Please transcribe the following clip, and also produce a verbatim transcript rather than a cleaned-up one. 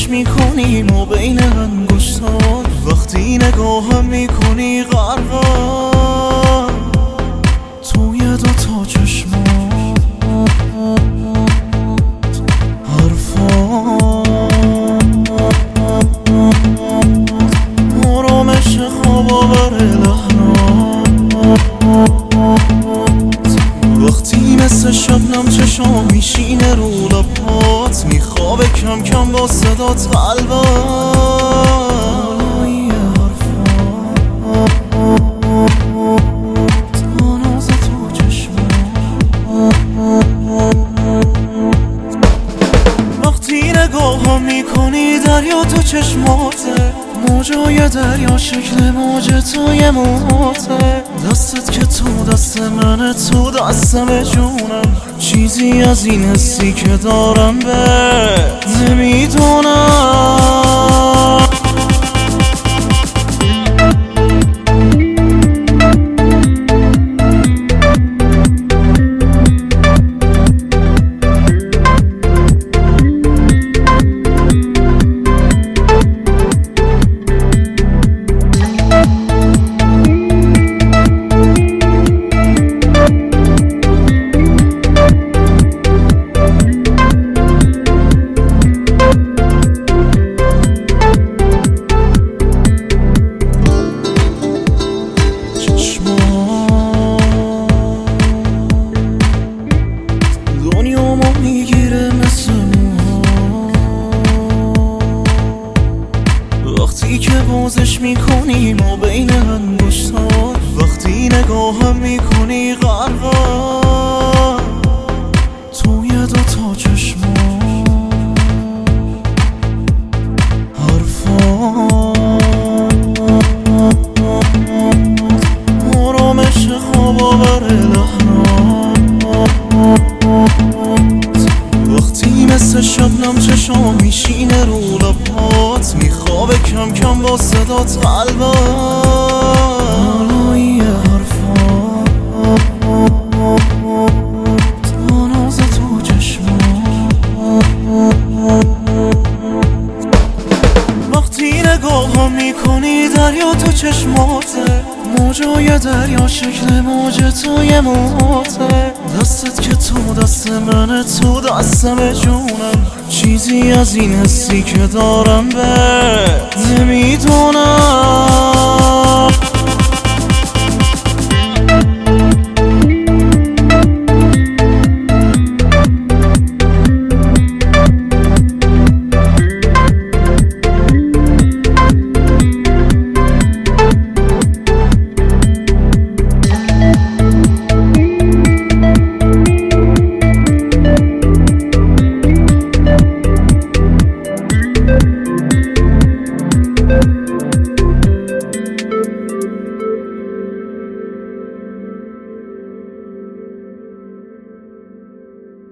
بازش میکنیم و بین انگشتات وقتی نگاهم میکنی غرقم توی دوتا چشمات حرفات آرامش خواب آور لحنات وقتی مثل شبنم چشام میشینه رو لبات میخوابه کم کم با صدات قلبم وقتی نگاهم میکنی دریا تو چشماته موجای دریا شکل موج توی موته دستت که تو دست منه تو دستم جونم چیزی از این حسی که دارم بهت نمیدونم دنیامو میگیره مثل موها وقتی که بازش میکنیم و بین انگشتات وقتی نگاهم میکنی غرقم توی دوتا چشمات حرفات آرامش خواب آور لحنات وقتی مثل شبنم چشام میشینه رو لبات میخوابه کم کم با صدات قلبم بالای حرفات آناز تو چشمات وقتی نگاهم میکنی دریا تو چشماته موجای دریا شکل موج توی موته دستت که تو دست منه تو دستم جونم چیزی از این حسی که دارم بهت نمیدونم